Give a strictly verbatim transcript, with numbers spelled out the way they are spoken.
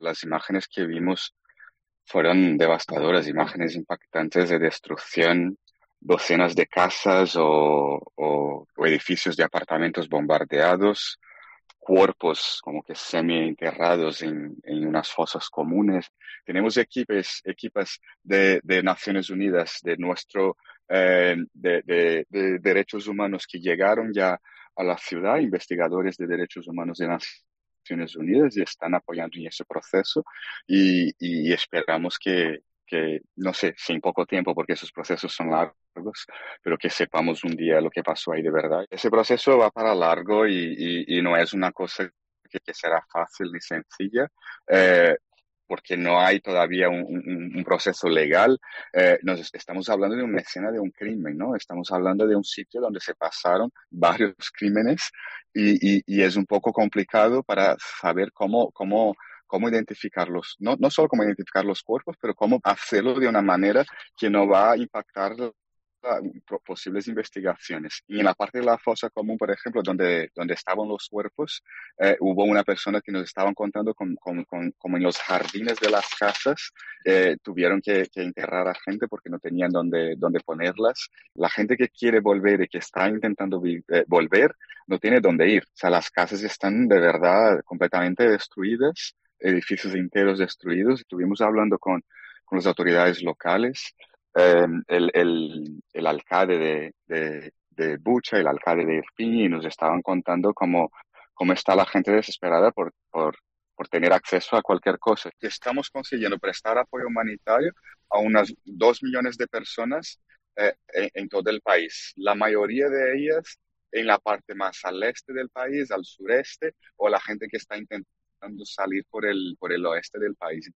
las imágenes que vimos fueron devastadoras, imágenes impactantes de destrucción, docenas de casas o, o- o edificios de apartamentos bombardeados, cuerpos como que semi-enterrados en, en unas fosas comunes. Tenemos equipes, equipas de, de Naciones Unidas, de nuestro, eh, de, de- de derechos humanos que llegaron ya a la ciudad, investigadores de derechos humanos de Naciones Unidas y están apoyando en ese proceso y, y esperamos que, que, no sé, si en poco tiempo, porque esos procesos son largos, pero que sepamos un día lo que pasó ahí de verdad. Ese proceso va para largo y, y- y no es una cosa que, que será fácil ni sencilla. eh, porque no hay todavía un, un- un proceso legal. Eh, nos est- estamos hablando de una escena de un crimen, ¿no? Estamos hablando de un sitio donde se pasaron varios crímenes y, y- y es un poco complicado para saber cómo, cómo, cómo identificarlos, no, no solo cómo identificar los cuerpos, pero cómo hacerlo de una manera que no va a impactar a posibles investigaciones. Y en la parte de la fosa común, por ejemplo, donde, donde estaban los cuerpos, eh, hubo una persona que nos estaban contando con, con, con, como en los jardines de las casas, eh, tuvieron que, que, enterrar a gente porque no tenían dónde, dónde ponerlas. La gente que quiere volver y que está intentando eh, volver, no tiene dónde ir. O sea, las casas están de verdad completamente destruidas, edificios enteros destruidos. Estuvimos hablando con, con las autoridades locales, eh, el, el, el alcalde de, de, de Bucha, el alcalde de Irpin, y nos estaban contando cómo, cómo está la gente desesperada por, por, por tener acceso a cualquier cosa. Y estamos consiguiendo prestar apoyo humanitario a unas dos millones de personas eh, en, en todo el país. La mayoría de ellas en la parte más al este del país, al sureste, o la gente que está intentando salir por el, por el oeste del país.